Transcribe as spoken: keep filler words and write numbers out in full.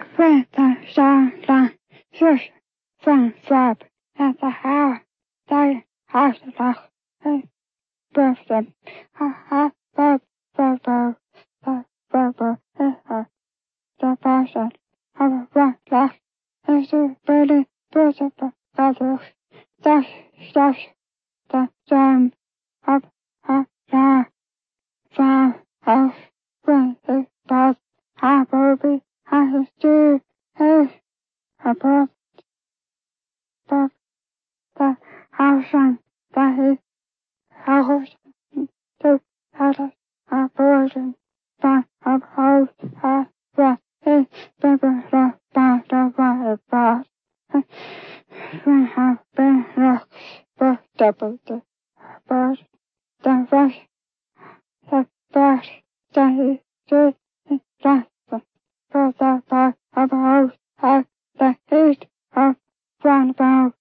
When the sun shoots from up at the house, they have to look and birth them. I have the bubble, the bubble, the person of a black glass is a really beautiful bubbles. That's just the same of a large farmhouse when it does have a baby. I do is above the, the house and that is house to have a portion by a house as well is bigger than by the water box. We have been lost for double the bird, the rush, the bird, that is good in that. For the part of a house has the heat of roundabout